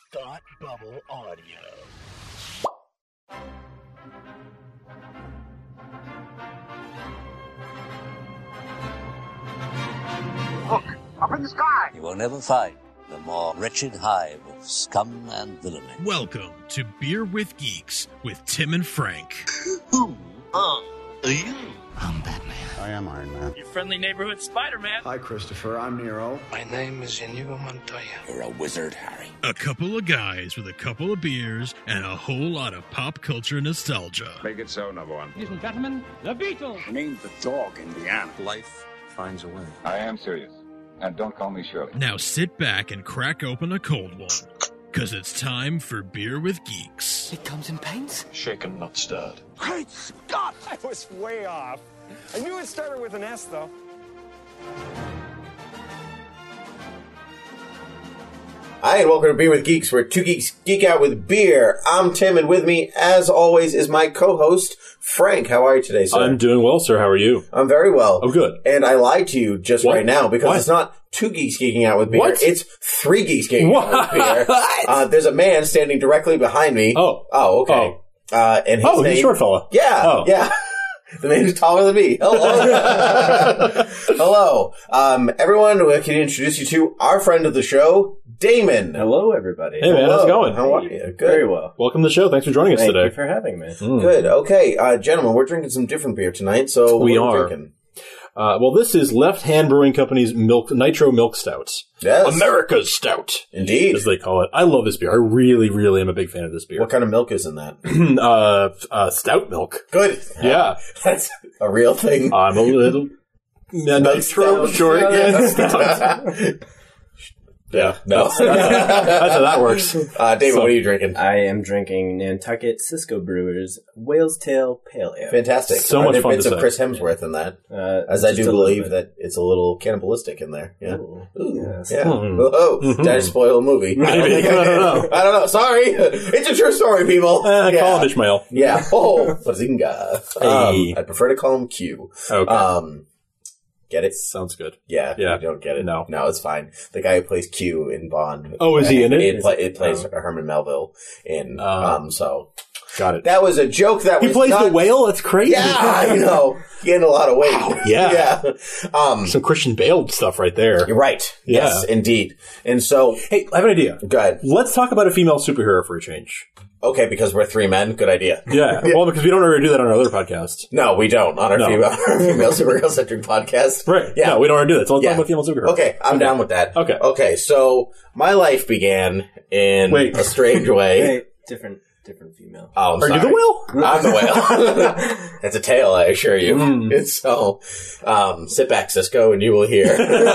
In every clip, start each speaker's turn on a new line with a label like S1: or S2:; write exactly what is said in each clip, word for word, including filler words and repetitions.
S1: Thought Bubble Audio.
S2: Look, up in the sky!
S3: You will never find the more wretched hive of scum and villainy.
S4: Welcome to Beer with Geeks with Tim and Frank.
S1: Who are you?
S5: I'm Batman.
S6: I am Iron Man.
S7: Your friendly neighborhood Spider-Man.
S6: Hi, Christopher. I'm Nero.
S5: My name is Inigo Montoya.
S3: You're a wizard, Harry.
S4: A couple of guys with a couple of beers and a whole lot of pop culture nostalgia.
S8: Make it so, number one.
S7: Ladies and gentlemen, the Beatles.
S6: Named the dog Indiana.
S8: Life finds a way.
S9: I am serious. And don't call me Shirley.
S4: Now sit back and crack open a cold one, because it's time for Beer with Geeks.
S5: It comes in pints?
S8: Shaken, not stirred.
S6: Great Scott!
S10: I was way off. I knew it started with an S, though.
S11: Hi, and welcome to Beer with Geeks, where two geeks geek out with beer. I'm Tim, and with me, as always, is my co-host, Frank. How are you today, sir?
S12: I'm doing well, sir. How are you?
S11: I'm very well.
S12: Oh, good.
S11: And I lied to you just
S12: What?
S11: right now, because
S12: What?
S11: it's not two geeks geeking out with beer.
S12: What?
S11: It's three geeks geeking
S12: What?
S11: out with beer. Uh, there's a man standing directly behind me.
S12: Oh.
S11: Oh, okay.
S12: Oh.
S11: Uh, and his
S12: Oh, he's
S11: name,
S12: a short fella.
S11: Yeah.
S12: Oh.
S11: Yeah. The man who's taller than me. Hello. Hello. Um, everyone, we can introduce you to our friend of the show, Damon.
S13: Hello, everybody.
S12: Hey, man.
S11: Hello.
S12: How's it going?
S11: How are you? Good.
S13: Very well.
S12: Welcome to the show. Thanks for joining us
S13: Thank
S12: today.
S13: you for having me.
S12: Mm.
S11: Good. Okay, uh, gentlemen, we're drinking some different beer tonight, so
S12: We
S11: what
S12: are.
S11: drinking?
S12: Uh, well, this is Left Hand Brewing Company's Milk Nitro Milk Stout.
S11: Yes.
S12: America's Stout,
S11: Indeed.
S12: as they call it. I love this beer. I really, really am a big fan of this beer.
S11: What kind of milk is in that?
S12: uh, uh, stout milk.
S11: Good.
S12: Yeah.
S11: That's a real thing.
S12: I'm a little nitro
S11: stout.
S12: shortbread stout. Yeah,
S11: No.
S12: that's, that's how that works.
S11: Uh, David,
S12: So-
S11: what are you drinking?
S13: I am drinking Nantucket Cisco Brewers Whale's Tail Pale Ale.
S11: Fantastic.
S12: So
S11: Are
S12: much
S11: there
S12: fun
S11: bits
S12: to
S11: of
S12: say.
S11: Chris Hemsworth in that,
S13: Uh,
S11: as I
S13: just
S11: do
S13: a little
S11: believe
S13: bit.
S11: that it's a little cannibalistic in there. Yeah.
S13: Ooh.
S11: Ooh.
S13: Yes.
S11: Yeah.
S12: Hmm.
S11: Oh,
S12: Mhm.
S11: did I spoil a movie?
S12: Maybe.
S11: I don't, think
S12: I
S11: did.
S12: don't know.
S11: I don't know. Sorry. It's a true story, people.
S12: Uh,
S11: yeah.
S12: Call him Ishmael.
S11: Yeah. Oh, Bazinga. Um,
S12: Hey.
S11: I prefer to call him Q.
S12: Okay.
S11: Um, get it?
S12: Sounds good.
S11: Yeah,
S12: Yeah.
S11: you don't get it.
S12: No.
S11: no, it's fine. The guy who plays Q in Bond.
S12: Oh, is he in it?
S11: It, pla- it plays
S13: Oh.
S11: Herman Melville in.
S12: Oh.
S11: um, so
S12: Got it.
S11: that was a joke. That
S12: He
S11: was
S12: plays
S11: not,
S12: the whale? That's crazy.
S11: Yeah, I know. He gained a lot of weight.
S12: Wow, yeah.
S11: yeah. Um,
S12: Some Christian Bale stuff right there.
S11: you're right.
S12: Yeah.
S11: Yes, indeed. And so,
S12: Hey, I have an idea.
S11: go ahead.
S12: Let's talk about a female superhero for a change.
S11: Okay, because we're three men. Good idea.
S12: Yeah. Well, because we don't ever do that on our other podcast.
S11: No, we don't on our
S12: No.
S11: female, our female superhero centric podcast.
S12: Right.
S11: Yeah.
S12: No, we don't ever do that. So let's
S11: Yeah.
S12: talk about female superhero.
S11: Okay, I'm down with that.
S12: Okay.
S11: Okay, so my life began in
S12: Wait.
S11: a strange way.
S13: Hey, different, different female.
S11: Oh, I'm
S12: Are
S11: sorry.
S12: you the whale?
S11: I'm the whale. It's a tail, I assure you.
S12: Mm.
S11: It's so, um, sit back, Cisco, and you will hear.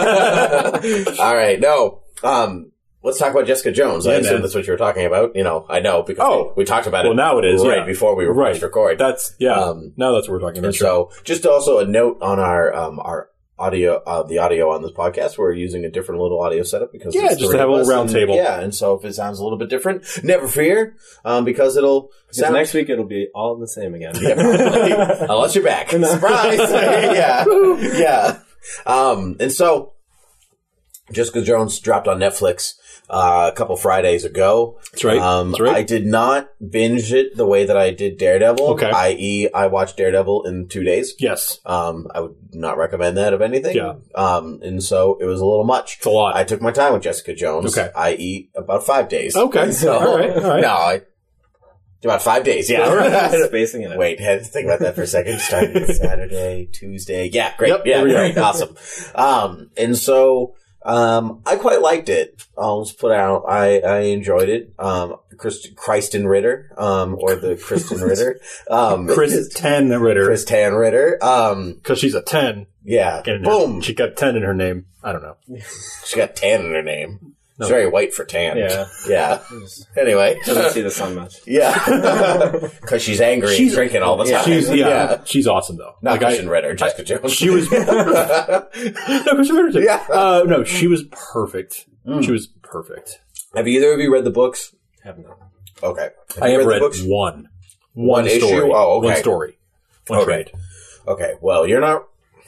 S11: All right, no. Um, let's talk about Jessica Jones. I
S12: Yeah,
S11: assume
S12: man.
S11: that's what you were talking about. You know, I know because
S12: Oh.
S11: we, we talked about it.
S12: Well, now it is,
S11: right
S12: yeah.
S11: before we were
S12: Right.
S11: pressed record.
S12: That's, yeah.
S11: Um,
S12: now that's what we're talking about.
S11: And so, just also a note on our um, our audio, uh, the audio on this podcast. We're using a different little audio setup because
S12: Yeah,
S11: it's
S12: just
S11: three
S12: to have
S11: of
S12: a little
S11: us,
S12: round
S11: and-
S12: table.
S11: Yeah, and so if it sounds a little bit different, never fear, um, because it'll
S13: Because
S11: sound
S13: next week it'll be all the same again.
S11: Yeah, probably. Unless you're back. Surprise! yeah. Yeah. Um, and so, Jessica Jones dropped on Netflix uh, a couple Fridays ago.
S12: That's right.
S11: Um,
S12: That's right.
S11: I did not binge it the way that I did Daredevil.
S12: Okay.
S11: that is, I watched Daredevil in two days.
S12: Yes.
S11: Um, I would not recommend that of anything.
S12: Yeah.
S11: Um, and so it was a little much.
S12: It's a lot.
S11: I took my time with Jessica Jones.
S12: Okay.
S11: that is about five days.
S12: Okay.
S11: So,
S12: All right. All right.
S11: No, I, about five days. Yeah.
S12: All right.
S13: Spacing it out.
S11: Wait, had to think about that for a second. Starting Saturday, Tuesday. Yeah, great.
S12: Yep,
S11: yeah,
S12: there we go.
S11: great. Awesome. Um, and so, um, I quite liked it. I'll just put out, I, I enjoyed it. Um, Christ, Kristen Ritter, um, or the Kristen Ritter. Um,
S12: Chris ten Ritter.
S11: Chris Tan Ritter. Um,
S12: Because she's a ten.
S11: yeah.
S12: And
S11: Boom.
S12: She got ten in her name. I don't know.
S11: She got tan in her name.
S12: No.
S11: She's very white for tan.
S13: Yeah.
S11: Yeah. Anyway.
S13: Doesn't see the sun much.
S11: Yeah. Because she's angry and drinking all the time.
S12: She's, yeah, She's awesome, though.
S11: Not
S12: Like, I-
S11: Christian Ritter, Jessica
S12: I-
S11: Jones.
S12: She was... no, Christian Ritter, too.
S11: Yeah.
S12: Uh, no, she was perfect.
S11: Mm.
S12: She was perfect.
S11: Have either of you read the books?
S13: Have not.
S11: Okay. Have
S12: I
S11: you
S12: have
S11: read
S12: read
S11: the books?
S12: one.
S11: One issue?
S12: story.
S11: Oh, okay.
S12: One story. One
S11: Okay.
S12: trade.
S11: Okay. Well, you're not.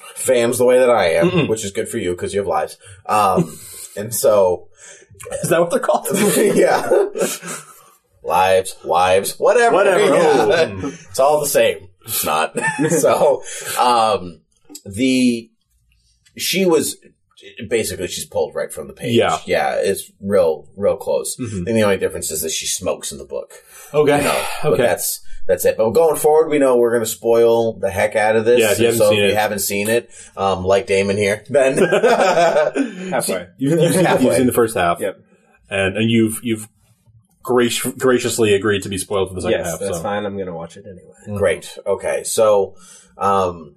S11: fans the way that I am,
S12: Mm-mm.
S11: which is good for you because you have lives. Um, and so,
S12: is that what they're called?
S11: yeah, lives, wives, whatever,
S12: whatever.
S11: Yeah.
S12: Oh.
S11: It's all the same. It's not. So, um, the she was. Basically, she's pulled right from the page.
S12: Yeah.
S11: Yeah, it's real, real close.
S12: Mm-hmm.
S11: And the only difference is that she smokes in the book.
S12: Okay.
S11: You know,
S12: okay.
S11: But that's, that's it. But going forward, we know we're going to spoil the heck out of this.
S12: Yeah, if you haven't
S11: so
S12: seen
S11: if
S12: it.
S11: you haven't seen it, um, like Damon here, then.
S13: Halfway.
S12: You've, you've, seen,
S11: Halfway.
S12: you've seen the first half.
S13: Yep.
S12: And, and you've, you've grac- graciously agreed to be spoiled for the second
S13: yes,
S12: half.
S13: that's
S12: so.
S13: fine. I'm going to watch it anyway.
S11: Great. Okay. So, um,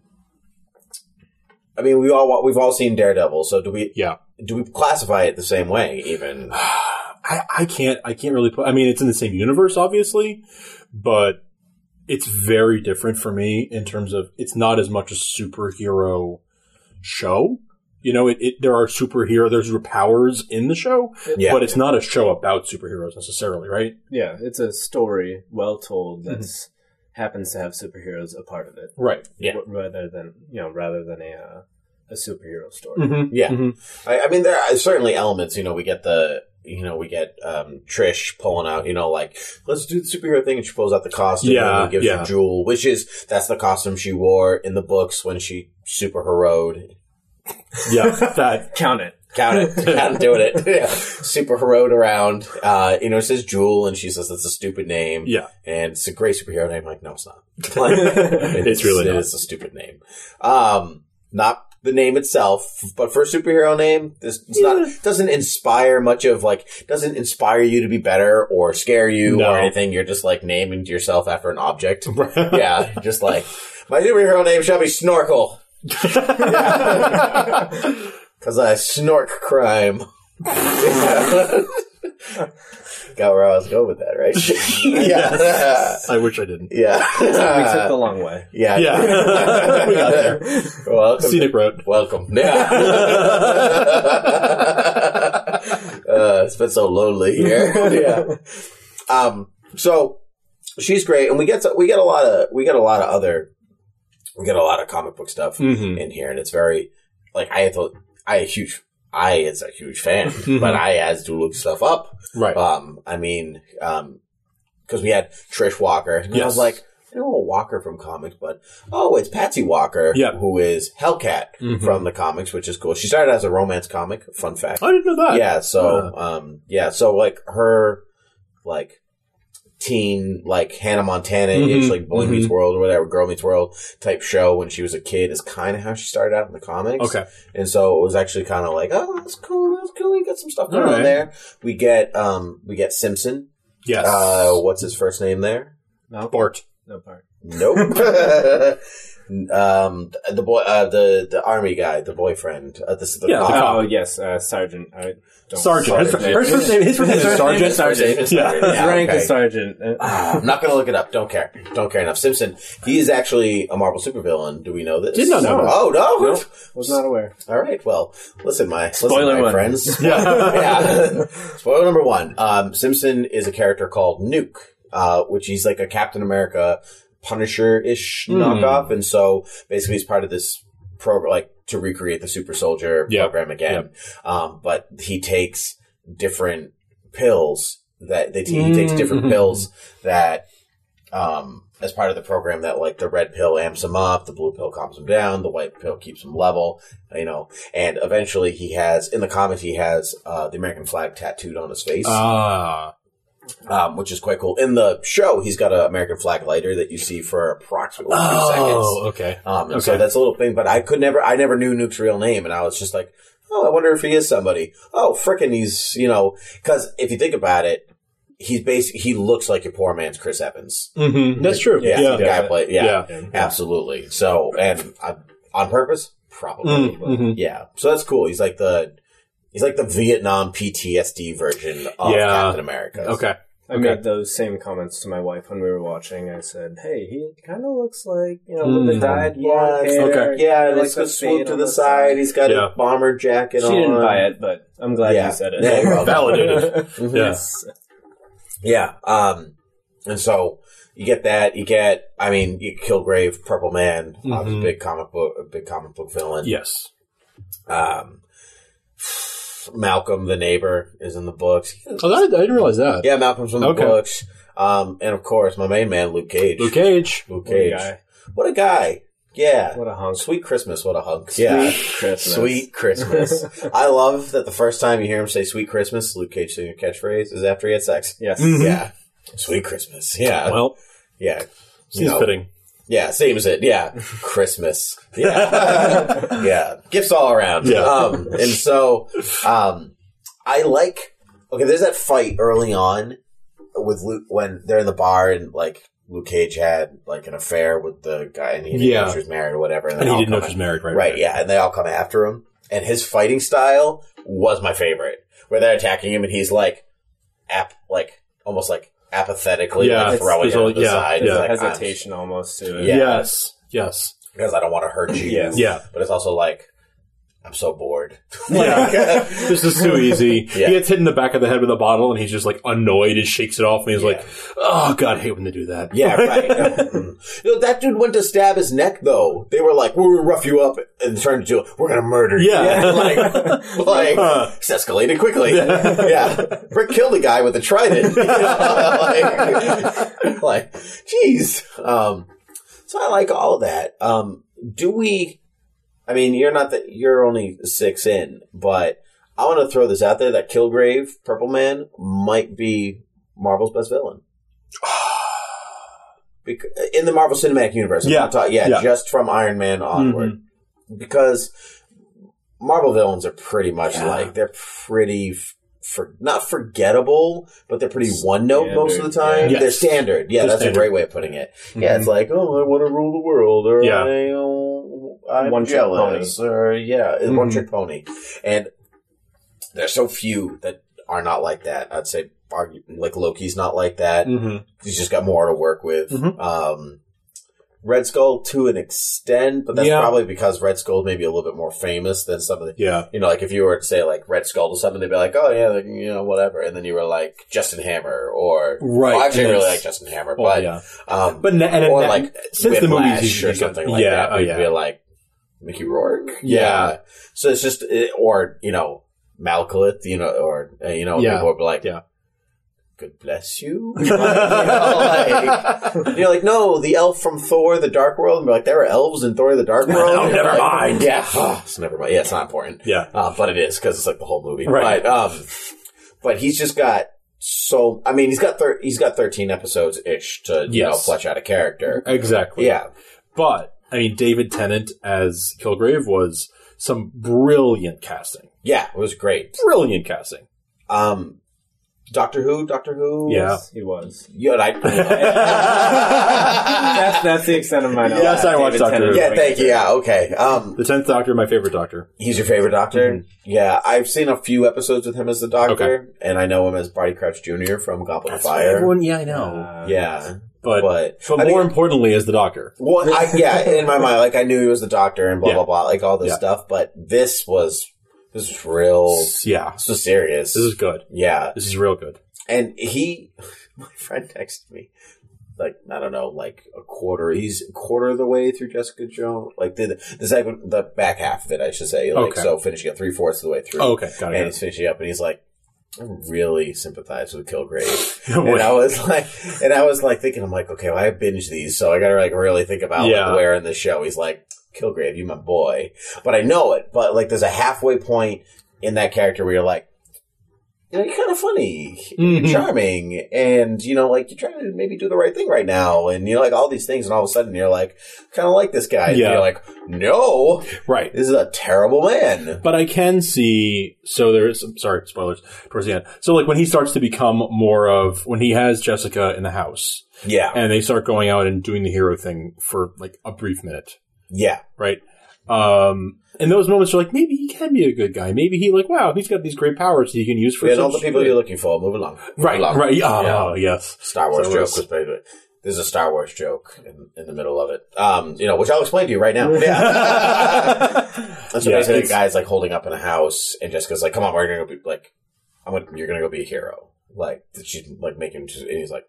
S11: I mean, we all, we've all seen Daredevil. So do we,
S12: Yeah.
S11: do we classify it the same way even?
S12: I, I can't, I can't really put, I mean, it's in the same universe, obviously, but it's very different for me in terms of it's not as much a superhero show. You know, it, it there are superhero, there's powers in the show,
S11: Yeah.
S12: but it's not a show about superheroes necessarily, right?
S13: Yeah, it's a story well told that mm-hmm. happens to have superheroes a part of it.
S12: Right. Yeah.
S13: Rather than, you know, rather than a, uh, a superhero story.
S11: Mm-hmm. Yeah.
S12: Mm-hmm.
S11: I, I mean, there are certainly elements, you know, we get the, you know, we get um, Trish pulling out, you know, like, let's do the superhero thing, and she pulls out the costume
S12: Yeah,
S11: and gives
S12: yeah.
S11: her Jewel, which is, that's the costume she wore in the books when she super-heroed.
S12: Yeah, that.
S13: Count it.
S11: Count it. Count it, doing it. Yeah. Super-heroed around. Uh, you know, it says Jewel, and she says that's a stupid name.
S12: Yeah.
S11: And it's a great superhero name. Like, no, it's not. Like, it
S12: It's
S11: is,
S12: really
S11: It
S12: not.
S11: is a stupid name. Um, not the name itself, but for a superhero name, this it's
S12: Yeah.
S11: not doesn't inspire much of like doesn't inspire you to be better or scare you
S12: No.
S11: or anything. You're just like naming yourself after an object. Yeah, just like my superhero name shall be Snorkel. Because I snork crime. Got where I was going with that, right? Yeah.
S12: I wish I didn't.
S11: Yeah.
S13: We took the long way.
S11: Yeah.
S12: Yeah. We got there.
S11: Welcome.
S12: Scenic road.
S11: Welcome. Yeah. uh, it's been so lonely here. Yeah. Um, so she's great, and we get to, we get a lot of we get a lot of other we get a lot of comic book stuff
S12: Mm-hmm.
S11: in here, and it's very like I thought I a huge I is a huge fan,
S12: Mm-hmm.
S11: but I as to look stuff up.
S12: Right.
S11: Um, I mean, um, because we had Trish Walker, and I
S12: Yes.
S11: was like, I know a Walker from comics, but oh, it's Patsy Walker,
S12: Yeah.
S11: who is Hellcat
S12: Mhm.
S11: from the comics, which is cool. She started as a romance comic. Fun fact.
S12: I didn't know that.
S11: Yeah. So,
S12: Uh.
S11: um, yeah. So like her, like teen, like Hannah Montana,
S12: Mhm.
S11: ish, like Boy Meets
S12: Mhm.
S11: World or whatever, Girl Meets World type show when she was a kid is kind of how she started out in the comics.
S12: Okay.
S11: And so it was actually kind of like, oh, that's cool, that's cool. We got some stuff going
S12: All
S11: on
S12: right.
S11: there. We get, um, we get Simpson.
S12: Yes.
S11: Uh, what's his first name there?
S13: No.
S12: Bart.
S13: No part.
S11: Nope. um, the boy, uh, the the army guy, the boyfriend. Uh, this is the
S12: Yeah, the
S11: cop.
S12: cop.
S13: Oh, yes, uh, Sergeant. I don't
S12: Sergeant. His,
S11: Sergeant.
S12: his first name, his first name is
S13: His
S12: Sergeant.
S13: Sergeant.
S11: His
S12: Yeah.
S11: Sergeant.
S13: His rank
S11: okay.
S13: is Sergeant. Uh,
S11: Ah, I'm not going to look it up. Don't care. Don't care enough. Simpson. He is actually a Marvel supervillain. Do we know this?
S12: Did not know
S11: no.
S12: that.
S11: Oh no.
S13: Nope. Was not aware.
S11: All right. Well, listen, my
S13: Spoiler
S11: listen, my
S13: one.
S11: friends.
S12: Yeah.
S11: yeah. Spoiler number one. Um, Simpson is a character called Nuke, uh, which he's like a Captain America Punisher-ish
S12: Mm.
S11: knockoff, and so basically he's part of this program, like to recreate the Super Soldier
S12: Yep.
S11: program again. Um, but he takes different pills that they he takes different
S12: Mm.
S11: pills that um as part of the program that like the red pill amps him up, the blue pill calms him down, the white pill keeps him level, you know, and eventually he has, in the comics, he has uh the American flag tattooed on his face.
S12: Ah.
S11: Um, which is quite cool. In the show, he's got an American flag lighter that you see for approximately two
S12: Oh,
S11: seconds.
S12: okay.
S11: Um, and
S12: Okay.
S11: so that's a little thing, but I could never, I never knew Nuke's real name, and I was just like, oh, I wonder if he is somebody. Oh, frickin' he's, you know, cause if you think about it, he's basically, he looks like your poor man's Chris Evans.
S12: Mm-hmm. That's true.
S11: Yeah,
S12: Yeah.
S11: the guy play, yeah,
S12: Yeah.
S11: absolutely. So, and uh, on purpose? Probably.
S12: Mm-hmm.
S11: Yeah. So that's cool. He's like the, he's like the Vietnam P T S D version of
S12: Yeah.
S11: Captain America.
S12: Okay.
S13: I
S12: Okay.
S13: made those same comments to my wife when we were watching. I said, "Hey, he kind of looks like you know with the
S12: Mm.
S13: dyed
S11: Yeah,
S13: blonde
S11: it's-
S13: hair.
S12: okay.
S11: Yeah,
S13: He
S11: and
S13: likes
S11: it's got
S13: the
S11: swoop
S13: fade
S11: to
S13: on
S11: the side. He's got
S12: Yeah.
S11: a bomber jacket
S13: She
S11: on.
S13: didn't buy it, but I'm glad
S11: Yeah.
S13: you said it.
S11: Yeah, well,
S12: Validated.
S11: Mhm.
S12: Yeah.
S13: Yes.
S11: Yeah. Um, and so you get that. You get, I mean, you Kilgrave, Purple Man,
S12: Mm-hmm.
S11: obviously big comic book, a big comic book villain.
S12: Yes.
S11: Um, Malcolm, the neighbor, is in the books.
S12: Oh, I, I didn't realize that.
S11: Yeah, Malcolm's in the
S12: Okay.
S11: books. Um, and of course, my main man, Luke Cage.
S12: Luke Cage.
S11: Luke
S13: What a
S11: Cage.
S13: guy.
S11: What a guy. Yeah.
S13: What a hunk.
S11: Sweet Christmas, what a hunk.
S13: Sweet
S11: yeah.
S13: Christmas.
S11: Sweet Christmas. I love that the first time you hear him say Sweet Christmas, Luke Cage saying a catchphrase is after he had sex.
S13: Yes.
S12: Mhm.
S11: Yeah. Sweet Christmas. Yeah.
S12: Well,
S11: yeah.
S12: seems fitting.
S11: Yeah, same as it. Yeah. Christmas. Yeah. Yeah. Gifts all around.
S12: Yeah.
S11: Um, and so, um, I like, okay, there's that fight early on with Luke when they're in the bar and like Luke Cage had like an affair with the guy and he didn't
S12: Yeah.
S11: know she was married or whatever. And,
S12: And
S11: they
S12: he
S11: all
S12: didn't know
S11: come
S12: she was married, right?
S11: Right, yeah. And they all come after him. And his fighting style was my favorite. Where they're attacking him and he's like, ap- like, almost like apathetically
S12: Yeah,
S11: like,
S12: it's-
S11: throwing
S12: there's
S11: him
S12: a-
S11: to the
S12: yeah,
S11: side.
S12: yeah.
S11: He's like,
S13: Hesitation almost to it.
S11: Yeah.
S12: Yes. Yes.
S11: because I don't want to hurt you.
S13: Yes.
S12: Yeah.
S11: But it's also like, I'm so bored.
S12: Yeah. This is too easy.
S11: Yeah.
S12: He gets hit in the back of the head with a bottle and he's just like annoyed and shakes it off and he's
S11: Yeah.
S12: like, oh God, I hate when they do that.
S11: Yeah, right. You know, that dude went to stab his neck, though. They were like, we're going to rough you up and turned into, we're going to murder you.
S12: Yeah.
S11: like, like
S12: Huh.
S11: it's escalated quickly. Yeah. Rick killed the guy with the trident. You know, like, like, geez. Um, so I like all of that. Um, do we, I mean, you're not that, you're only six in, but I want to throw this out there that Kilgrave, Purple Man, might be Marvel's best villain. Bec- in the Marvel Cinematic Universe. I'm
S12: Yeah.
S11: not talking- yeah,
S12: Yeah.
S11: just from Iron Man onward.
S12: Mm-hmm.
S11: Because Marvel villains are pretty much
S12: Yeah.
S11: like, they're pretty, f- for, not forgettable, but they're pretty one note
S13: Standard,
S11: most of the time.
S12: yeah.
S11: They're
S12: Yes.
S11: standard. Yeah,
S12: They're
S11: that's
S12: standard.
S11: a great way of putting it. Yeah,
S12: Mhm.
S11: it's like, oh, I want to rule the world, or
S12: Yeah.
S11: I, oh, I'm
S13: One trick
S11: jealous, or yeah,
S12: Mhm.
S11: one trick pony. And there's so few that are not like that. I'd say, argue, like Loki's not like that.
S12: Mm-hmm.
S11: He's just got more to work with.
S12: Mhm.
S11: Um, Red Skull to an extent, but that's
S12: Yeah.
S11: probably because Red Skull may be a little bit more famous than some of the,
S12: Yeah.
S11: you know, like if you were to say like Red Skull to someone, they'd be like, oh yeah, like, you know, whatever. And then you were like Justin Hammer or,
S12: Right.
S11: well, actually I really
S12: Yes.
S11: like Justin Hammer,
S12: Oh,
S11: but,
S12: yeah.
S11: um,
S12: But na- and,
S11: or
S12: and,
S11: like
S12: since the movie
S11: Whiplash or something like
S12: yeah,
S11: that,
S12: oh,
S11: we'd
S12: yeah.
S11: be like Mickey Rourke.
S12: Yeah.
S11: So it's just, or, you know, Malcolith, you know, or, uh, you know,
S12: Yeah.
S11: people would be like,
S12: Yeah.
S11: God bless you. Like, you know, like, and you're like, no, the elf from Thor, the Dark World. And we're like, there are elves in Thor, the Dark World.
S12: Oh,
S11: And
S12: never
S11: like,
S12: mind.
S11: Yeah. Oh, it's never mind. Yeah, it's not important.
S12: Yeah.
S11: Uh, but it is because it's like the whole movie.
S12: Right.
S11: But, um, but he's just got so, I mean, he's got, thir- he's got thirteen episodes ish to, you know,
S12: Yes.
S11: flesh out a character.
S12: Exactly.
S11: Yeah.
S12: But, I mean, David Tennant as Kilgrave was some brilliant casting.
S11: Yeah. It was great.
S12: Brilliant casting.
S11: Um, Doctor Who, Doctor Who.
S12: Yeah.
S13: Yes, he was.
S11: Yeah, and I,
S13: that's that's the extent of my knowledge.
S12: Yes, I watched
S13: David
S12: Doctor
S13: Tennant
S12: Who.
S11: yeah,
S13: was
S11: thank you. Yeah, okay. Um,
S12: The tenth Doctor, my favorite Doctor.
S11: He's your favorite Doctor?
S12: Mhm.
S11: Yeah, I've seen a few episodes with him as the Doctor,
S12: Okay.
S11: and I know him as Barty Crouch Junior from Goblet of Fire.
S12: Everyone, yeah, I know.
S13: Uh,
S11: Yeah,
S12: but,
S11: but,
S12: but
S11: I
S12: more
S11: mean-
S12: importantly, as the Doctor.
S11: well, I, yeah, in my mind, like I knew he was the Doctor and blah
S12: Yeah.
S11: blah blah, like all this
S12: Yeah.
S11: stuff. But this was this was real.
S12: Yeah.
S11: This was serious.
S12: This is good.
S11: yeah,
S12: This is real good.
S11: and he, my friend texted me. Like, I don't know, like a quarter, he's a quarter of the way through Jessica Jones. Like, the, the second, the back half of it, I should say. Like,
S12: Okay.
S11: so finishing it three fourths of the way through.
S12: Oh, okay, got it.
S11: And he's finishing up and he's like, I really sympathize with Kilgrave.
S12: No
S11: and
S12: way.
S11: I was like, and I was like thinking, I'm like, okay, well, I binge these, so I gotta like really think about
S12: Yeah.
S11: like, where in the show he's like, Kilgrave, you my boy. But I know it, but like there's a halfway point in that character where you're like, you know, you're kind of funny,
S12: Mhm.
S11: you're charming, and, you know, like, you're trying to maybe do the right thing right now, and, you know, like, all these things, and all of a sudden you're like, kind of like this guy.
S12: Yeah.
S11: And you're like, no,
S12: Right.
S11: this is a terrible man.
S12: But I can see, so there's, sorry, spoilers towards the end. So like when he starts to become more of, when he has Jessica in the house
S11: Yeah.
S12: and they start going out and doing the hero thing for like a brief minute,
S11: Yeah.
S12: right? Um, and those moments are like, maybe he can be a good guy. Maybe he like, wow, he's got these great powers that he can use for
S11: We had all the
S12: such
S11: people
S12: good-
S11: you're looking for. Move along. Move
S12: Right,
S11: along.
S12: right. Oh,
S11: Yeah.
S12: yes.
S11: Star Wars
S12: Star
S11: joke
S12: Wars.
S11: was pretty good. There's a Star Wars joke in, in the middle of it. Um, you know, which I'll explain to you right now. Yeah. And so
S12: Yeah,
S11: basically, the
S12: it's-
S11: guy's like holding up in a house, and Jessica's like, "Come on, we're gonna go be like, I'm gonna, you're gonna go be a hero." Like she's like making, and he's like,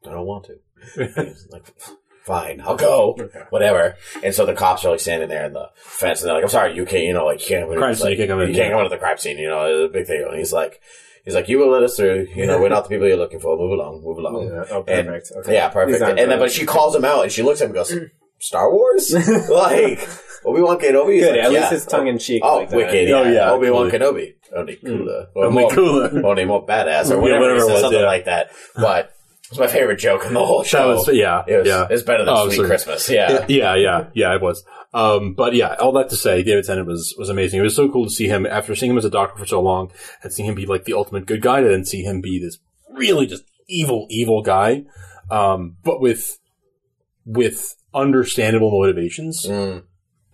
S11: I don't want to. He's like, fine, I'll go. Okay. Whatever. And so the cops are like standing there in the fence, and they're like, I'm sorry, you can't, you know, like, you can't,
S12: crime scene,
S11: like,
S12: you can't come in.
S11: You can't go into the crime scene, you know, it's a big thing. And he's like, he's like, you will let us through, you know, we're not the people you're looking for, move along, move along.
S13: Yeah. Oh,
S11: and,
S13: perfect. Okay.
S11: Yeah, perfect. And then, but she calls him out, and she looks at him and goes, Star Wars? Like, Obi-Wan Kenobi?
S13: Good,
S11: like,
S13: at
S11: yeah.
S13: least it's tongue-in-cheek.
S11: Oh,
S13: like
S11: wicked.
S12: Oh, yeah.
S11: Obi-Wan Kenobi. Only cooler.
S12: Mm. Only cooler.
S11: Only more badass, or
S12: Yeah,
S11: whatever,
S12: whatever
S11: it
S12: it
S11: was,
S12: was,
S11: something
S12: yeah.
S11: like that. But it's my favorite joke in the whole show.
S12: That was, yeah,
S11: it was,
S12: yeah.
S11: It's better than
S12: Oh,
S11: Sweet
S12: so-
S11: Christmas. Yeah.
S12: Yeah, yeah, yeah, it was. Um, but yeah, all that to say, David Tennant was, was amazing. It was so cool to see him, after seeing him as a doctor for so long, and seeing him be like the ultimate good guy, and then see him be this really just evil, evil guy, um, but with, with understandable motivations.
S11: Mm.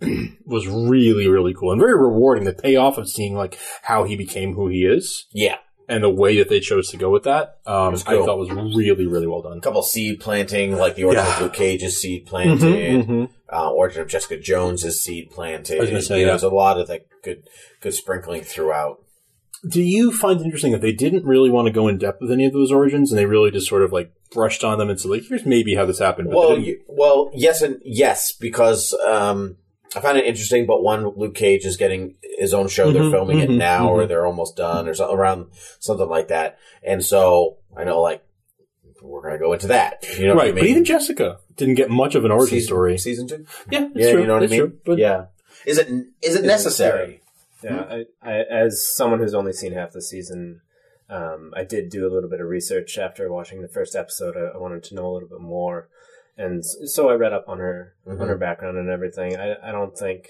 S12: Was really, really cool and very rewarding. The payoff of seeing like how he became who he is.
S11: Yeah.
S12: And the way that they chose to go with that, um,
S11: was cool.
S12: I thought was really, really well done.
S11: A couple seed planting, like the Origin
S12: Yeah.
S11: of Luke Cage's seed planted,
S12: Mm-hmm, mm-hmm.
S11: Uh, Origin of Jessica Jones's seed planted.
S12: I was gonna say,
S11: You know,
S12: yeah.
S11: There's a lot of like good, good sprinkling throughout.
S12: Do you find it interesting that they didn't really want to go in depth with any of those origins, and they really just sort of like brushed on them and said, like, here's maybe how this happened? But
S11: Well,
S12: they didn't-
S11: you, well, yes and yes, because um, I find it interesting. But one, Luke Cage is getting his own show. They're
S12: Mhm,
S11: filming
S12: mhm,
S11: it now,
S12: mhm.
S11: or they're almost done, or something around something like that. And so I know, like, we're gonna go into that. You know,
S12: right?
S11: what I mean?
S12: But even Jessica didn't get much of an origin
S11: season,
S12: story.
S11: Season two,
S12: Yeah, that's
S11: yeah,
S12: true.
S11: you know what
S12: that's
S11: I mean.
S12: True, but
S11: yeah, is it is it necessary?
S13: Yeah, I, I, as someone who's only seen half the season, um, I did do a little bit of research after watching the first episode. I, I wanted to know a little bit more, and s- so I read up on her
S11: Mhm.
S13: on her background and everything. I, I don't think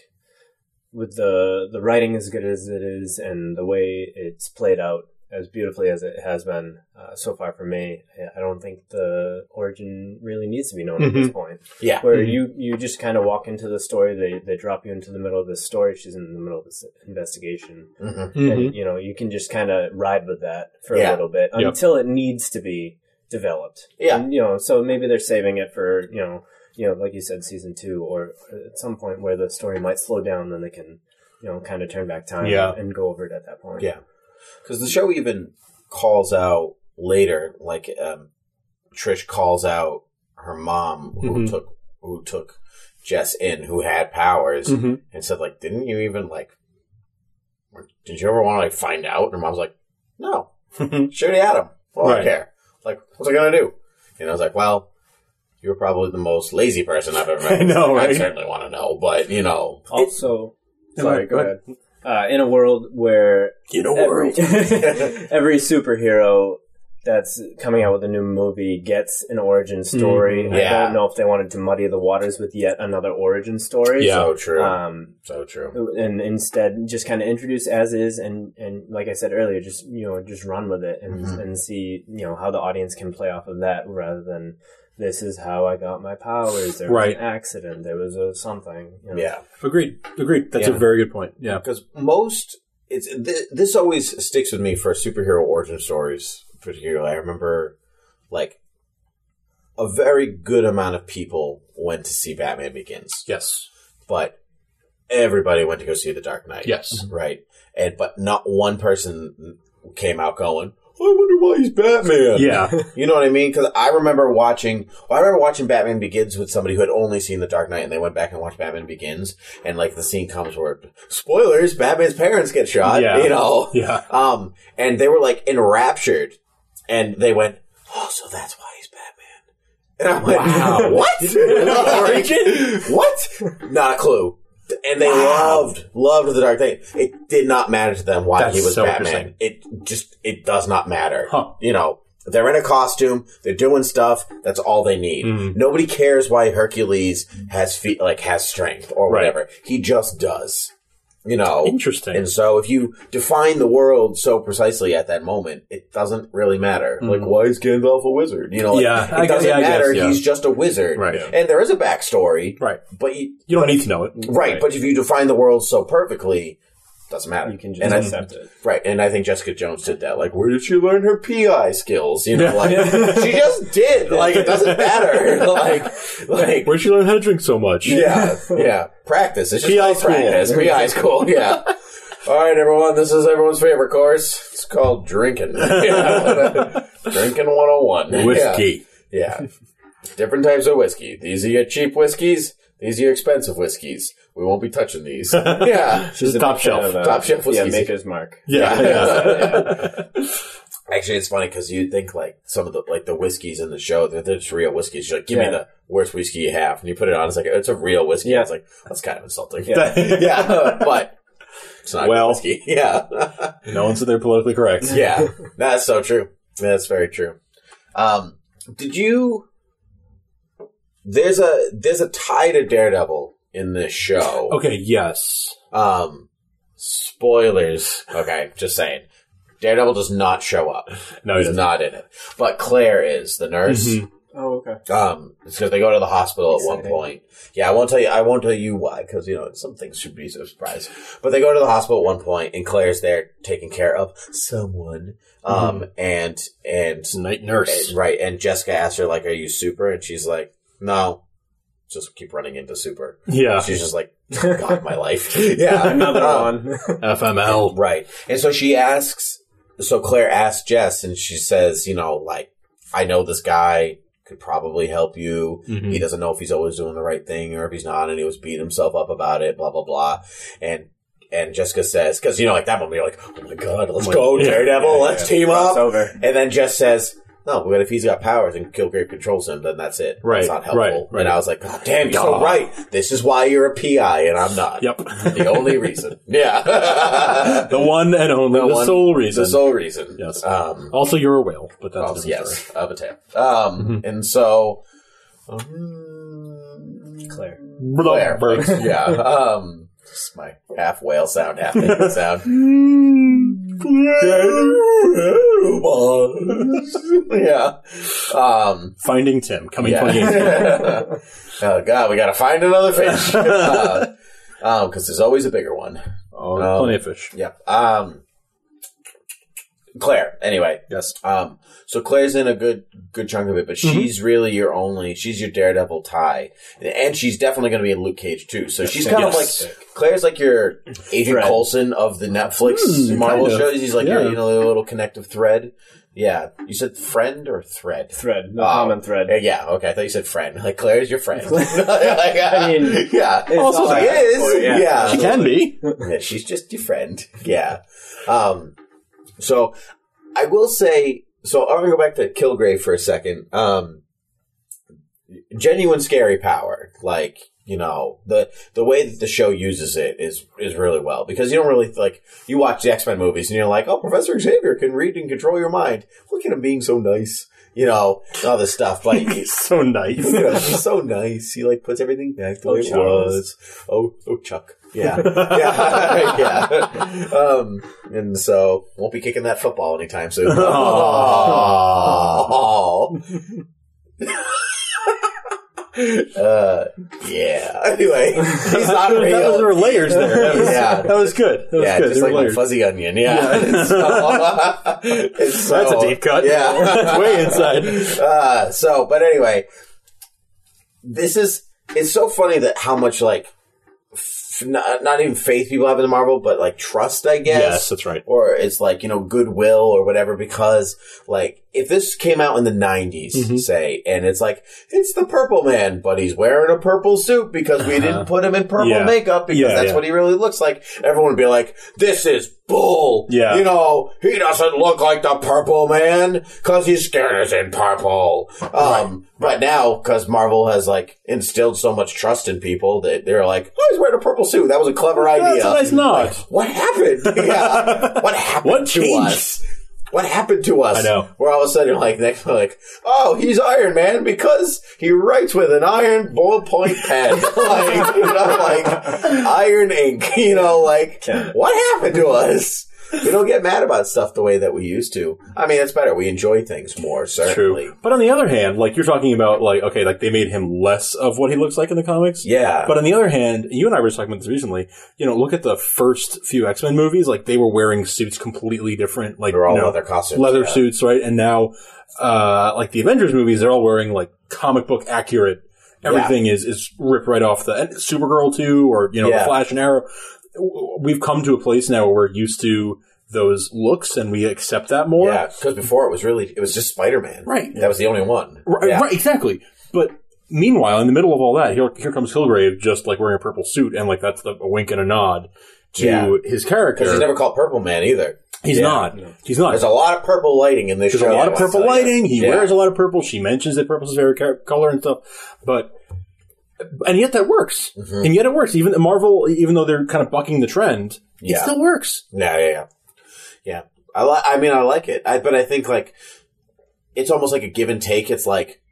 S13: with the the writing as good as it is and the way it's played out as beautifully as it has been uh, so far for me, I- I don't think the origin really needs to be known at this
S12: Mhm.
S13: point.
S11: Yeah,
S13: Where
S12: Mhm.
S13: you, you just kind of walk into the story, they they drop you into the middle of this story. She's in the middle of this investigation,
S11: Mhm.
S12: Mhm.
S13: and you know you can just kind of ride with that for
S11: Yeah.
S13: a little bit
S12: Yep.
S13: until it needs to be developed.
S11: Yeah.
S13: and, you know, so maybe they're saving it for you know, you know, like you said, season two, or at some point where the story might slow down, then they can, you know, kind of turn back time
S12: Yeah.
S13: and go over it at that point.
S11: yeah. Because the show even calls out later, like um, Trish calls out her mom who
S12: Mhm.
S11: took who took Jess in, who had powers,
S12: Mhm.
S11: and said, like, didn't you even like? Did you ever want to like find out? And her mom's like, no, she already had him. Well, I
S12: Right.
S11: don't care. Like, what's I gonna do? And I was like, well, you're probably the most lazy person I've ever met.
S12: I know,
S11: I
S12: right?
S11: certainly want to know, but you know,
S13: Also,
S12: Yeah,
S13: sorry,
S12: go
S13: go ahead. Uh, in a world where
S12: In a
S13: every,
S12: world.
S13: every superhero that's coming out with a new movie gets an origin story.
S12: Mhm.
S13: I
S11: Yeah.
S13: don't know if they wanted to muddy the waters with yet another origin story.
S12: Yeah.
S11: so true,
S13: Um,
S11: so true.
S13: and instead just kind of introduce as is, and, and like I said earlier, just, you know, just run with it and,
S11: Mhm.
S13: and see, you know, how the audience can play off of that rather than this is how I got my powers. There was
S12: Right.
S13: an accident. There was a something. You know.
S11: Yeah.
S12: Agreed. Agreed. That's
S11: Yeah.
S12: a very good point. Yeah.
S11: Because most, it's th- this always sticks with me for superhero origin stories, particularly. I remember, like, a very good amount of people went to see Batman Begins,
S12: Yes.
S11: but everybody went to go see The Dark Knight.
S12: Yes.
S11: Right? And but not one person came out going, I wonder why he's Batman.
S12: Yeah.
S11: You know what I mean? Because I remember watching, well, I remember watching Batman Begins with somebody who had only seen The Dark Knight, and they went back and watched Batman Begins, and like the scene comes where, spoilers, Batman's parents get shot.
S12: Yeah.
S11: You know?
S12: Yeah.
S11: Um, and they were like enraptured, and they went, oh, so that's why he's Batman. And I'm like,
S12: Wow.
S11: what? Like, what? Not a clue. And they
S12: Wow.
S11: loved, loved The Dark Knight. It did not matter to them why
S12: That's
S11: he was
S12: so
S11: Batman.
S12: interesting.
S11: It just, it does not matter.
S12: Huh.
S11: You know, they're in a costume, they're doing stuff, that's all they need.
S12: Mhm.
S11: Nobody cares why Hercules has feet, like, has strength or
S12: Right.
S11: whatever. He just does. You know?
S12: Interesting.
S11: And so if you define the world so precisely at that moment, it doesn't really matter.
S12: Mhm.
S11: Like, why is Gandalf a wizard? You know, like,
S12: Yeah, I
S11: it
S12: guess-
S11: doesn't
S12: yeah, I
S11: matter.
S12: guess, yeah.
S11: He's just a wizard.
S12: Right.
S11: And there is a backstory.
S12: Right.
S11: But you,
S12: You don't need to know it.
S11: right,
S12: Right.
S11: but if you define the world so perfectly, it doesn't matter.
S13: You can just
S11: and I-
S13: accept it.
S11: Right, and I think Jessica Jones did that. Like, where did she learn her P I skills? You know, like,
S12: Yeah.
S11: she just did. Like, it doesn't matter. Like, like,
S12: Where'd she learn how to drink so much?
S11: yeah, yeah. Practice. It's just
S12: P I
S11: like
S12: school.
S11: practice. P I school, yeah. All right, everyone, this is everyone's favorite course. It's called drinking. Yeah. Drinking one oh one.
S12: Whiskey.
S11: Yeah. Different types of whiskey. These are your cheap whiskeys. These are your expensive whiskeys. We won't be touching these. Yeah.
S12: She's top shelf.
S13: Of, uh,
S11: top shelf whiskeys.
S13: Yeah, Maker's Mark.
S12: Yeah.
S11: yeah. yeah. Actually, it's funny because you'd think like some of the like the whiskeys in the show, they're, they're just real whiskeys. You're like, give
S13: yeah.
S11: me the worst whiskey you have. And you put it on, it's like, it's a real whiskey.
S13: Yeah.
S11: It's like, that's kind of insulting.
S13: Yeah.
S11: yeah. But it's not
S12: well,
S11: good whiskey. Yeah.
S12: No one's they're politically correct.
S11: Yeah. That's so true. That's very true. Um, did you... There's a there's a tie to Daredevil in this show.
S12: Okay, yes.
S11: Um, spoilers. Okay, just saying. Daredevil does not show up.
S12: No, he
S11: he's
S12: doesn't.
S11: not in it. But Claire is the nurse.
S12: Mm-hmm.
S13: Oh, okay.
S11: Um, it's because they go to the hospital at
S13: Exciting.
S11: one point. Yeah, I won't tell you. I won't tell you why, because you know some things should be a surprise. But they go to the hospital at one point, and Claire's there taking care of someone. Um,
S12: Mm-hmm.
S11: and and
S12: Night nurse,
S11: and, right? And Jessica asks her like, "Are you super?" And she's like, "No, just keep running into super."
S12: Yeah,
S11: she's just like, "God, my life." Yeah,
S13: Another
S11: um,
S13: one.
S12: F M L.
S11: Right. And so she asks. So Claire asks Jess, and she says, "You know, like I know this guy could probably help you.
S12: Mm-hmm.
S11: He doesn't know if he's always doing the right thing or if he's not, and he was beating himself up about it, blah, blah, blah." And and Jessica says, because, you know, like that moment, you're like, oh my God, let's
S12: like,
S11: go,
S12: yeah,
S11: Daredevil,
S12: yeah,
S11: let's
S12: yeah.
S11: team up.
S13: Over.
S11: And then Jess says, no, but if he's got powers and Kilgrave controls him, then that's it.
S12: Right,
S11: It's not helpful.
S12: right, right.
S11: And I was like, God damn, you're so right. This is why you're a P I and I'm not.
S12: Yep.
S11: The only reason. Yeah.
S12: The one and only,
S11: The
S12: the
S11: one-
S12: sole reason.
S11: The sole reason.
S12: Yes.
S11: Um,
S12: Also, you're a whale, but that's
S11: Oh,
S12: a different
S11: yes,
S12: story.
S11: of a tail. Um,
S12: Mhm.
S11: and so, um,
S13: Claire.
S11: Claire,
S12: Bird.
S11: thanks. yeah. Um, it's my half whale sound, half penguin sound. yeah. Um,
S12: Finding Tim coming
S11: yeah.
S12: twenty eighteen.
S11: Oh God, we gotta find another fish. uh, um, because there's always a bigger one.
S12: Oh,
S11: Um,
S12: plenty of fish.
S11: Yep. Um, Claire. Anyway.
S12: Yes.
S11: Um, so Claire's in a good, good chunk of it, but she's really your only, she's your Daredevil tie. And she's definitely going to be in Luke Cage too. So she's kind
S12: Yes.
S11: of like, Claire's like your Agent
S13: Thread.
S11: Coulson of the Netflix
S12: Hmm,
S11: Marvel
S12: kind of.
S11: shows. He's like
S12: Yeah.
S11: your, you know, little connective thread. Yeah. You said friend or thread?
S13: Thread. No
S11: Oh.
S13: common thread.
S11: Yeah, Yeah, okay. I thought you said friend. Like, Claire's your friend. like,
S13: I mean,
S11: yeah.
S13: it's
S11: Also,
S13: all
S11: she
S13: that.
S11: is.
S13: Yeah.
S11: Yeah.
S12: She can be.
S11: Yeah, she's just your friend. Yeah. Um, so I will say, so I'm going to go back to Kilgrave for a second. Um, genuine scary power. Like, you know, the, the way that the show uses it is, is really well, because you don't really, like, you watch the X-Men movies and you're like, oh, Professor Xavier can read and control your mind. Look at him being so nice. You know, all this stuff. Like,
S12: He's so nice.
S11: you know, he's so nice. He like puts everything back the
S13: Oh,
S11: way it
S13: Charles.
S11: was. Oh, oh, Chuck. Yeah, yeah, yeah. Um, and so won't be kicking that football anytime soon. Oh. uh, yeah. Anyway, he's not real.
S12: That was, there were layers there. That was,
S11: Yeah.
S12: that was good. That was
S11: Yeah,
S12: good.
S11: just
S12: There
S11: like
S12: were
S11: my
S12: layers.
S11: fuzzy onion. Yeah. It's so- it's so-
S12: That's a deep cut.
S11: Yeah.
S12: It's way inside.
S11: Uh, so, but anyway, this is, it's so funny that how much like, f- not, not even faith people have in the Marvel, but like trust, I guess.
S12: Yes, that's right.
S11: Or it's like, you know, goodwill or whatever, because like, if this came out in the nineties,
S12: Mhm.
S11: say, and it's like, it's the Purple Man, but he's wearing a purple suit because we didn't put him in purple
S12: Yeah.
S11: makeup because
S12: Yeah,
S11: that's
S12: yeah.
S11: what he really looks like. Everyone would be like, this is bull.
S12: Yeah.
S11: You know, he doesn't look like the Purple Man because his skin is in purple. Um, but now, because Marvel has like instilled so much trust in people that they're like, oh, he's wearing a purple suit. That was a clever idea.
S12: That's a nice nod.
S11: Like, what happened? Yeah. What happened
S12: What
S11: to
S12: changed?
S11: us? What happened to us?
S12: I know.
S11: Where all of a sudden, like, next, we're like, oh, he's Iron Man because he writes with an iron ballpoint pen. like, you know, like, iron ink. You know, like, what happened to us? We don't get mad about stuff the way that we used to. I mean, it's better. We enjoy things more, certainly.
S12: True. But on the other hand, like you're talking about, like, okay, like they made him less of what he looks like in the comics.
S11: Yeah.
S12: But on the other hand, you and I were talking about this recently, you know, look at the first few X-Men movies, like they were wearing suits completely different, like,
S11: They're all
S12: you know,
S11: leather costumes.
S12: leather
S11: yeah.
S12: suits, right? And now, uh, like the Avengers movies, they're all wearing like comic book accurate. Everything yeah. is, is ripped right off the, and Supergirl too, or, you know,
S11: Yeah.
S12: the Flash and Arrow. We've come to a place now where we're used to those looks and we accept that more.
S11: Yeah, because before it was really, it was just Spider-Man.
S12: Right.
S11: That was the only one.
S12: Right,
S11: yeah.
S12: right, exactly. But meanwhile, in the middle of all that, here, here comes Kilgrave just like wearing a purple suit, and like that's the, a wink and a nod to
S11: Yeah.
S12: his character.
S11: Because he's never called Purple Man either.
S12: He's
S11: Yeah.
S12: not. He's not.
S11: There's a lot of purple lighting in this
S12: There's
S11: show.
S12: a lot of purple lighting. He
S11: Yeah.
S12: wears a lot of purple. She mentions that purple's his favorite car- color and stuff. But, and yet that works.
S11: Mm-hmm.
S12: And yet it works. Even Marvel, even though they're kind of bucking the trend, it
S11: Yeah.
S12: still works.
S11: Yeah, yeah, yeah. Yeah. I, li- I mean, I like it. I, but I think, like, it's almost like a give and take. It's like,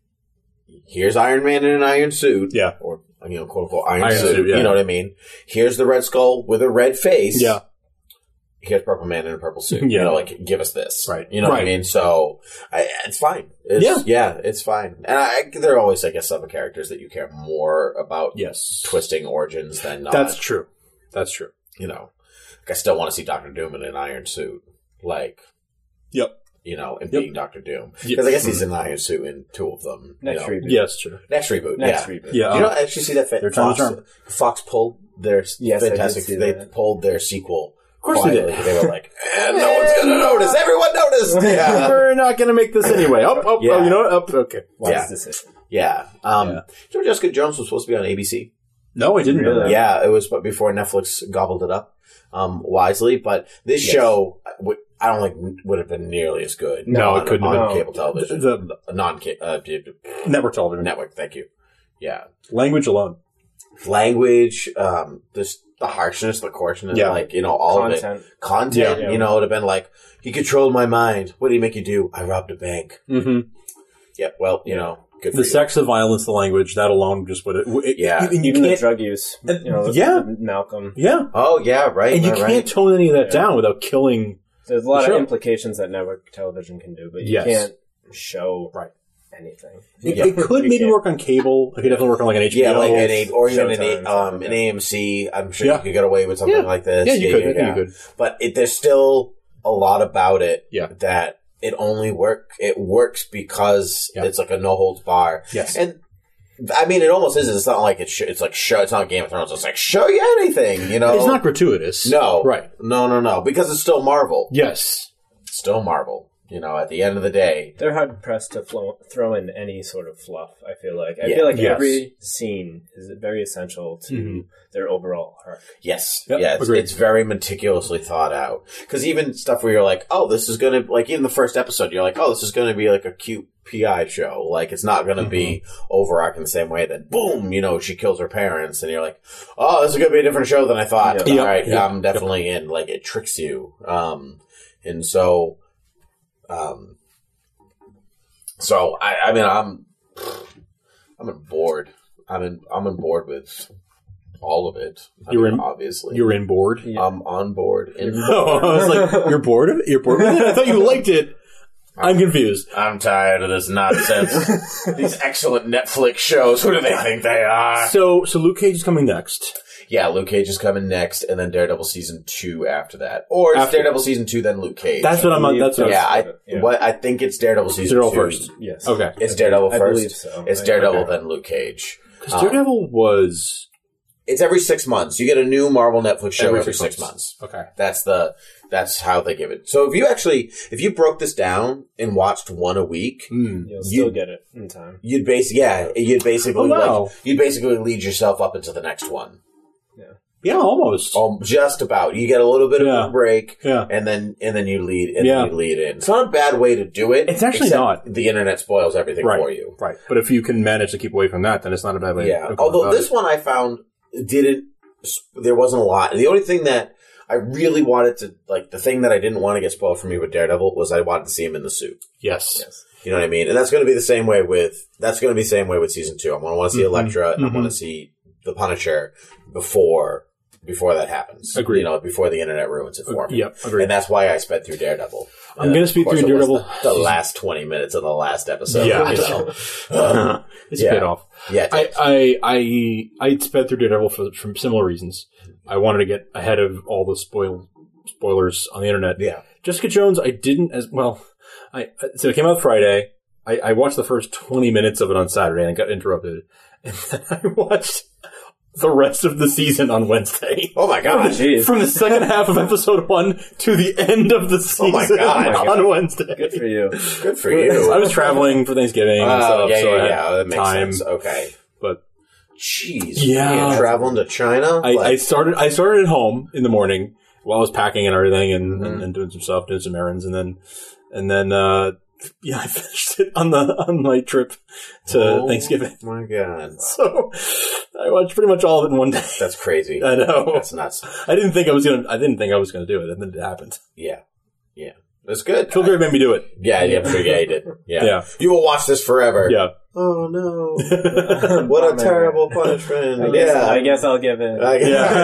S11: here's Iron Man in an iron suit.
S12: Yeah.
S11: Or, you know, quote unquote, iron,
S12: Iron
S11: suit.
S12: suit, yeah.
S11: You know what I mean? Here's the Red Skull with a red face.
S12: Yeah.
S11: Here's Purple Man in a purple suit.
S12: Yeah.
S11: You know, like, give us this.
S12: Right.
S11: You know what I
S12: Right.
S11: mean? So, I, it's fine. It's,
S12: Yeah.
S11: Yeah, it's fine. And I, there are always, I guess, some characters that you care more about
S12: Yes.
S11: twisting origins than not.
S12: That's true. That's true.
S11: You know, like, I still want to see Doctor Doom in an iron suit. Like,
S12: Yep.
S11: you know, and
S12: Yep.
S11: being Doctor Doom. Because
S12: Yep.
S11: I guess he's in an iron suit in two of them.
S13: Next
S11: you know.
S13: reboot.
S12: Yes, true.
S11: Next reboot.
S13: Next
S11: yeah.
S13: reboot.
S12: Yeah.
S11: Do you know, actually see that fa-
S12: They're trying
S11: Fox,
S12: to charm.
S11: Fox pulled their
S13: Yes, I did
S11: fantastic,
S13: see
S11: they
S13: that.
S11: pulled their sequel.
S12: Of course they
S11: quietly.
S12: did.
S11: They were like, eh, no one's going to notice. Everyone noticed. Yeah.
S12: We're not going to make this anyway. Oh, oh,
S11: Yeah.
S12: oh, you know what? Oh, okay.
S13: Wise
S11: Yeah.
S13: decision.
S11: Yeah. Um,
S12: Yeah.
S11: Do you know Jessica Jones was supposed to be on A B C?
S12: No, I didn't know that.
S11: Yeah, it was but before Netflix gobbled it up um, wisely. But this
S13: Yes.
S11: show, would, I don't think would have been nearly as good.
S12: No,
S11: on,
S12: it couldn't
S11: on
S12: have
S13: been.
S11: cable television.
S12: The-
S11: The non uh,
S12: Network television.
S11: network. Thank you. Yeah,
S12: Language alone.
S11: language, um, this the harshness, the coarseness,
S12: Yeah.
S11: like you know, all
S13: Content.
S11: of it. Content.
S13: Yeah.
S11: You know, it would have been like he controlled my mind. What did he make you do? I robbed a bank.
S12: Mm-hmm.
S11: Yeah. Well, you know, good for
S12: The
S11: you.
S12: sex, the violence, the language, that alone just would it. it
S11: Yeah.
S12: and you
S13: Even the
S12: can't.
S13: drug use.
S12: and-
S13: You know,
S12: yeah.
S13: Malcolm.
S12: Yeah.
S11: Oh yeah, right.
S12: And you
S11: right,
S12: can't
S11: right.
S12: tone any of that
S13: Yeah.
S12: down without killing.
S13: There's a lot
S12: Sure.
S13: of implications that network television can do, but you
S12: Yes.
S13: can't show
S12: Right.
S13: anything.
S12: It,
S11: Yeah.
S12: it could
S13: You
S12: maybe
S13: can't.
S12: work on cable. It could definitely work on like an H B O.
S11: Yeah, like an A, or even an,
S13: Showtime,
S11: a, um,
S13: something
S11: an
S13: like
S11: A M C. I'm sure
S12: Yeah.
S11: you could get away with something
S12: Yeah.
S11: like this.
S12: Yeah, you could. I think you could.
S11: But it, there's still a lot about it
S12: Yeah.
S11: that it only work. It works because
S12: Yeah.
S11: it's like a no holds bar.
S12: Yes.
S11: And I mean, it almost is. It's not like it's. Sh- it's like show. It's not Game of Thrones. It's like show you anything. You know,
S12: It's not gratuitous.
S11: No,
S12: Right.
S11: No, no, no. Because it's still Marvel.
S12: Yes.
S11: It's still Marvel. You know, at the end of the day,
S13: They're hard pressed to flow, throw in any sort of fluff. I feel like I
S11: Yeah.
S13: feel like
S12: Yes.
S13: every scene is very essential to
S12: Mhm.
S13: their overall arc.
S11: yes,
S12: Yep,
S11: yeah, it's,
S12: agreed.
S11: it's very meticulously thought out. Because even stuff where you're like, oh, this is gonna like even the first episode, you're like, oh, this is gonna be like a cute P I show. Like it's not gonna be overarching the same way. Then boom, you know, she kills her parents, and you're like, oh, this is gonna be a different show than I thought.
S13: Yeah.
S11: All
S12: Yep,
S11: right,
S12: yep,
S11: I'm definitely in. Like it tricks you, um, and so, um. So I, I mean, I'm, I'm on board. I'm in, I'm on board with all of it. I
S12: You're
S11: mean,
S12: in-
S11: obviously.
S12: You're in board.
S11: I'm on board. And
S12: Oh, I was like, you're bored of it? You're bored with it? I thought you liked it. I'm confused.
S11: I'm tired of this nonsense. These excellent Netflix shows. Who do they think they are?
S12: So, so Luke Cage is coming next.
S11: Yeah, Luke Cage is coming next, and then Daredevil season two after that, or it's
S12: After-
S11: Daredevil season two then Luke Cage.
S12: That's what I'm on. That's what
S11: yeah, I
S13: Yeah.
S11: what I think it's Daredevil season
S12: Daredevil
S11: two
S12: first.
S13: Yes.
S12: Okay.
S11: It's Daredevil
S13: I
S11: first.
S13: believe so.
S11: It's
S13: I-
S11: Daredevil
S12: okay.
S11: then Luke Cage.
S12: Because
S11: Um,
S12: Daredevil was
S11: It's every six months. You get a new Marvel Netflix show every,
S12: every
S11: six, months.
S12: Okay.
S11: That's the that's how they give it. So if you actually if you broke this down and watched one a week,
S12: Mm.
S13: You'll
S11: You-
S13: still get it in time.
S11: you'd base yeah, you'd basically
S12: Oh, wow.
S11: like you'd basically lead yourself up into the next one.
S12: Yeah, almost.
S11: Um, just about. You get a little bit of
S12: Yeah.
S11: a break,
S12: Yeah.
S11: and then and then you lead and
S12: Yeah.
S11: then you lead in. It's not a bad way to do it.
S12: It's actually
S11: except
S12: not.
S11: The internet spoils everything
S12: Right.
S11: for you.
S12: Right. But if you can manage to keep away from that, then it's not a bad way
S11: Yeah.
S12: to go
S11: Although
S12: about
S11: this
S12: it.
S11: one I found didn't. There wasn't a lot. The only thing that I really wanted to like the thing that I didn't want to get spoiled for me with Daredevil was I wanted to see him in the suit.
S12: Yes.
S13: Yes.
S11: You know what I mean? And that's going to be the same way with that's going to be the same way with season two. I'm going to want to see
S12: Mhm.
S11: Elektra and I
S12: Mhm.
S11: want to see the Punisher before before that happens.
S12: Agreed.
S11: You know, before the internet ruins it for me.
S12: Yep. Agreed.
S11: And that's why I sped through Daredevil.
S12: I'm
S11: And
S12: gonna
S11: of
S12: speed
S11: course
S12: through
S11: it was
S12: Daredevil.
S11: The, the last twenty minutes of the last episode.
S12: Yeah.
S11: You know? Um,
S12: it's
S11: yeah.
S12: a bit off.
S11: yeah.
S12: I, I, I, I sped through Daredevil for, for similar reasons. I wanted to get ahead of all the spoil, spoilers on the internet.
S11: yeah.
S12: Jessica Jones, I didn't as well. I so it came out Friday. I, I watched the first twenty minutes of it on Saturday and got interrupted. And then I watched the rest of the season on Wednesday.
S11: Oh my god!
S13: Oh,
S12: From the second half of episode one to the end of the season
S11: oh my god.
S12: on Wednesday.
S13: Good for you.
S11: Good for you.
S12: I was traveling for Thanksgiving and
S11: Oh,
S12: stuff,
S11: yeah,
S12: so
S11: yeah,
S12: I had
S11: yeah. That makes
S12: time.
S11: sense. Okay.
S12: But
S11: Jeez.
S12: Yeah.
S11: Man, traveling to China?
S12: I,
S11: Like-
S12: I started. I started at home in the morning while I was packing and everything, and,
S11: Mm-hmm.
S12: and, and doing some stuff, doing some errands, and then and then uh, yeah, I finished it on the on my trip to
S11: oh,
S12: Thanksgiving.
S11: My God.
S12: So I watched pretty much all of it in one day.
S11: That's crazy.
S12: I know.
S11: That's nuts.
S12: I didn't think I was gonna. I didn't think I was gonna do it, and then it happened.
S11: Yeah. Yeah. That's good.
S12: Kilgrave made me do it.
S11: Yeah, yeah, I'm sure yeah, you did. Yeah.
S12: Yeah.
S11: You will watch this forever.
S12: Yeah.
S11: Oh no. What a terrible punishment.
S13: I guess,
S11: yeah.
S13: I guess I'll give it.
S11: I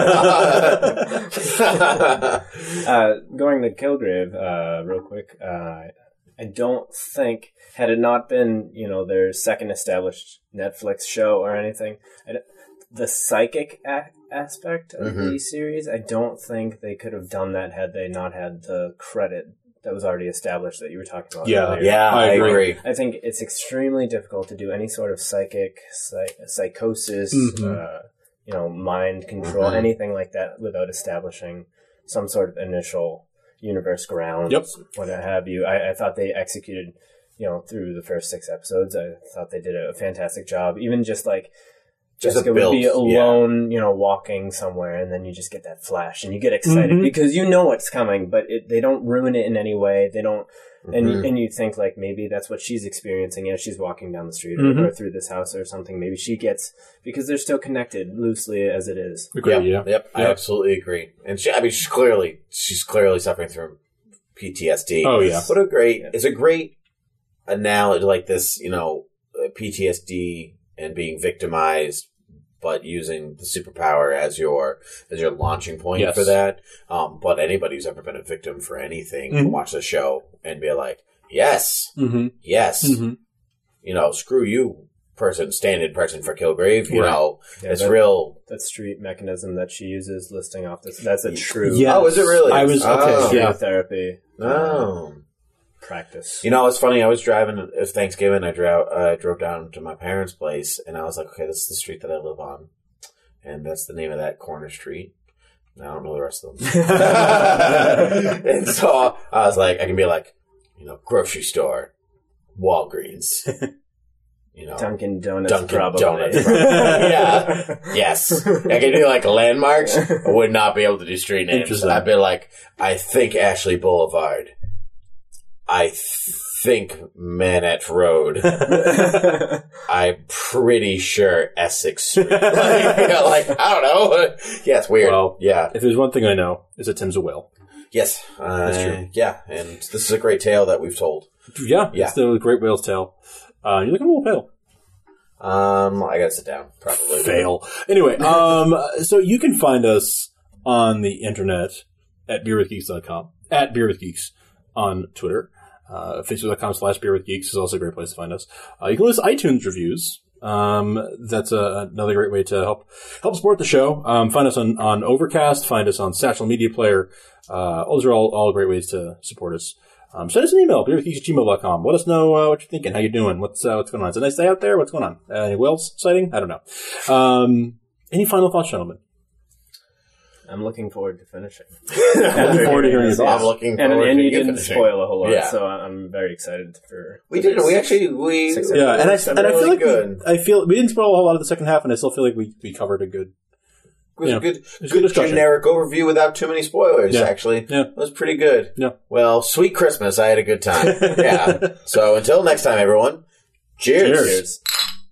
S13: uh, going to Kilgrave, uh, real quick. Uh, I don't think, had it not been, you know, their second established Netflix show or anything, I don't- the psychic a- aspect of
S11: Mhm.
S13: the series, I don't think they could have done that had they not had the credit that was already established that you were talking about
S12: Yeah.
S13: earlier.
S11: yeah, I
S12: I agree.
S11: agree.
S13: I think it's extremely difficult to do any sort of psychic, psych- psychosis,
S12: Mhm.
S13: uh, you know, mind control,
S11: Mhm.
S13: anything like that without establishing some sort of initial universe grounds,
S12: Yep.
S13: what have you. I, I thought they executed, you know, through the first six episodes. I thought they did a fantastic job. Even just like
S11: Just a
S13: Jessica would be
S11: build, yeah.
S13: alone, you know, walking somewhere, and then you just get that flash, and you get excited
S12: Mhm.
S13: because you know what's coming, but it, they don't ruin it in any way. They don't, and
S11: Mhm.
S13: and you think like maybe that's what she's experiencing as she's walking down the street or,
S12: Mhm.
S13: or through this house or something. Maybe she gets, because they're still connected loosely as it is.
S12: Agree.
S11: Yep,
S12: Yeah.
S11: yep, I
S12: Yeah.
S11: absolutely agree. And she, I mean, she's clearly, she's clearly suffering from P T S D.
S12: Oh, yeah.
S11: What a great,
S13: Yeah.
S11: it's a great analogy, like this, you know, uh, P T S D and being victimized, but using the superpower as your, as your launching point
S12: Yes.
S11: for that. Um, but anybody who's ever been a victim for anything
S12: Mhm.
S11: can watch the show and be like, yes,
S12: Mm-hmm.
S11: yes,
S12: Mm-hmm.
S11: you know, screw you, person, stand-in person for Kilgrave, you
S12: Right.
S11: know,
S13: Yeah,
S11: it's
S13: that-
S11: real.
S13: That street mechanism that she uses, listing off this, that's a true
S12: Yeah.
S11: Oh, is it really?
S12: I was- okay,
S11: Oh.
S12: yeah.
S13: therapy
S11: Oh.
S13: practice.
S11: You know, it's funny. I was driving. It was Thanksgiving. I drove. I drove down to my parents' place, and I was like, "Okay, this is the street that I live on, and that's the name of that corner street." And I don't know the rest of them. And so I was like, I can be like, you know, grocery store, Walgreens, you know,
S13: Dunkin' Donuts,
S11: Dunkin'
S13: probably.
S11: Donuts. yeah. Yes. I can do like landmarks. I would not be able to do street names.
S12: Interesting.
S11: I'd be like, I think Ashley Boulevard. I think Manette Road. I'm pretty sure Essex Street. Like, you know, like, I don't know. Yeah, it's weird.
S12: Well,
S11: yeah.
S12: If there's one thing I know, is that Tim's a whale.
S11: Yes. Uh,
S12: That's true.
S11: Yeah. And this is a great tale that we've told.
S12: Yeah.
S11: Yeah.
S12: It's the Great Whale's Tale. Uh, you're looking a little pale.
S11: Um, I gotta sit down, probably.
S12: Fail. Anyway, um, so you can find us on the internet at beer with geeks dot com, at beer with geeks on Twitter. Uh, Facebook.com slash beer with geeks is also a great place to find us. Uh, you can list iTunes reviews. Um, that's a, another great way to help, help support the show. Um, find us on, on Overcast, find us on Satchel Media Player. Uh, those are all, all great ways to support us. Um, send us an email, beer with geeks at gmail dot com. Let us know, uh, what you're thinking, how you're doing, what's, uh, what's going on. Is it a nice day out there? What's going on? Uh, any whales sighting? I don't know. Um, any final thoughts, gentlemen?
S13: I'm looking forward to finishing.
S12: Looking forward to hearing your thoughts.
S11: I'm looking
S13: And,
S11: forward
S13: and
S11: to
S13: you
S11: you
S13: didn't
S11: finishing.
S13: spoil a whole lot,
S11: Yeah.
S13: so I'm very excited for.
S11: We didn't. We actually, we,
S13: Six
S12: Yeah, and I,
S11: It's
S12: and I feel
S11: really
S12: like
S11: good.
S12: we, I feel we didn't spoil a whole lot of the second half, and I still feel like we, we covered a good.
S11: It was
S12: Yeah.
S11: a good,
S12: It was a
S11: good
S12: good discussion.
S11: generic overview without too many spoilers,
S12: Yeah.
S11: actually.
S12: Yeah.
S11: It was pretty good.
S12: Yeah.
S11: Well, sweet Christmas. I had a good time. Yeah. So until next time, everyone. Cheers.
S12: Cheers.
S13: Cheers.